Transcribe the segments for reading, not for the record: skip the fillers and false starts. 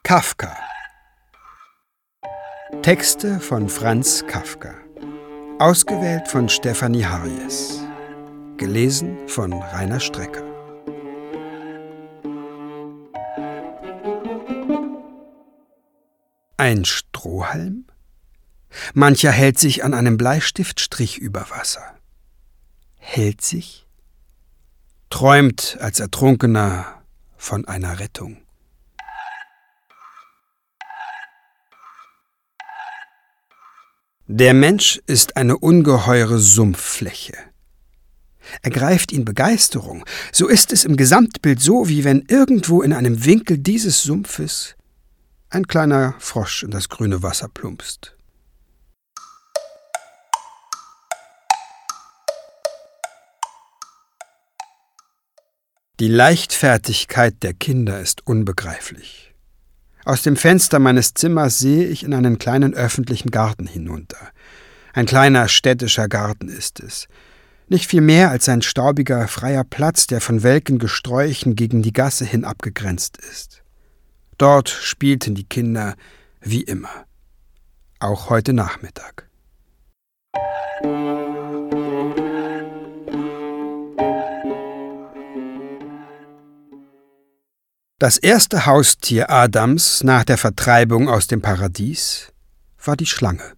Kafka. Texte von Franz Kafka. Ausgewählt von Stefanie Harjes. Gelesen von Rainer Strecker. Ein Strohhalm? Mancher hält sich an einem Bleistiftstrich über Wasser. Hält sich? Träumt als Ertrunkener von einer Rettung. Der Mensch ist eine ungeheure Sumpffläche. Ergreift ihn Begeisterung, so ist es im Gesamtbild so, wie wenn irgendwo in einem Winkel dieses Sumpfes ein kleiner Frosch in das grüne Wasser plumpst. Die Leichtfertigkeit der Kinder ist unbegreiflich. Aus dem Fenster meines Zimmers sehe ich in einen kleinen öffentlichen Garten hinunter. Ein kleiner städtischer Garten ist es. Nicht viel mehr als ein staubiger, freier Platz, der von welken Gesträuchen gegen die Gasse hin abgegrenzt ist. Dort spielten die Kinder wie immer. Auch heute Nachmittag. Das erste Haustier Adams nach der Vertreibung aus dem Paradies war die Schlange.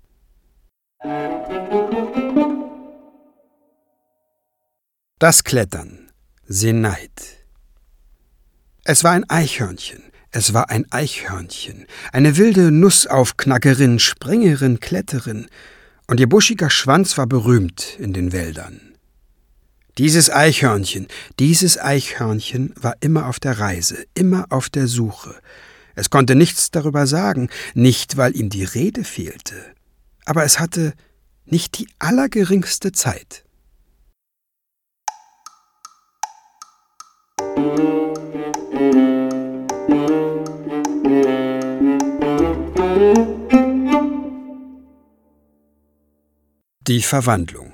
Das Klettern, Seneid. Es war ein Eichhörnchen, eine wilde Nussaufknackerin, Springerin, Kletterin, und ihr buschiger Schwanz war berühmt in den Wäldern. Dieses Eichhörnchen war immer auf der Reise, immer auf der Suche. Es konnte nichts darüber sagen, nicht weil ihm die Rede fehlte, aber es hatte nicht die allergeringste Zeit. Die Verwandlung.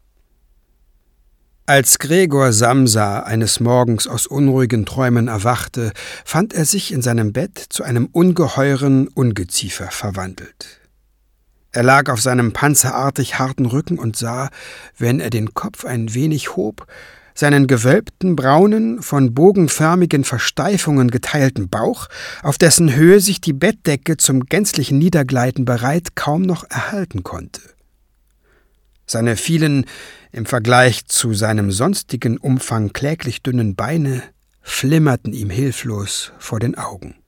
Als Gregor Samsa eines Morgens aus unruhigen Träumen erwachte, fand er sich in seinem Bett zu einem ungeheuren Ungeziefer verwandelt. Er lag auf seinem panzerartig harten Rücken und sah, wenn er den Kopf ein wenig hob, seinen gewölbten, braunen, von bogenförmigen Versteifungen geteilten Bauch, auf dessen Höhe sich die Bettdecke zum gänzlichen Niedergleiten bereit kaum noch erhalten konnte. Seine vielen, im Vergleich zu seinem sonstigen Umfang kläglich dünnen Beine flimmerten ihm hilflos vor den Augen.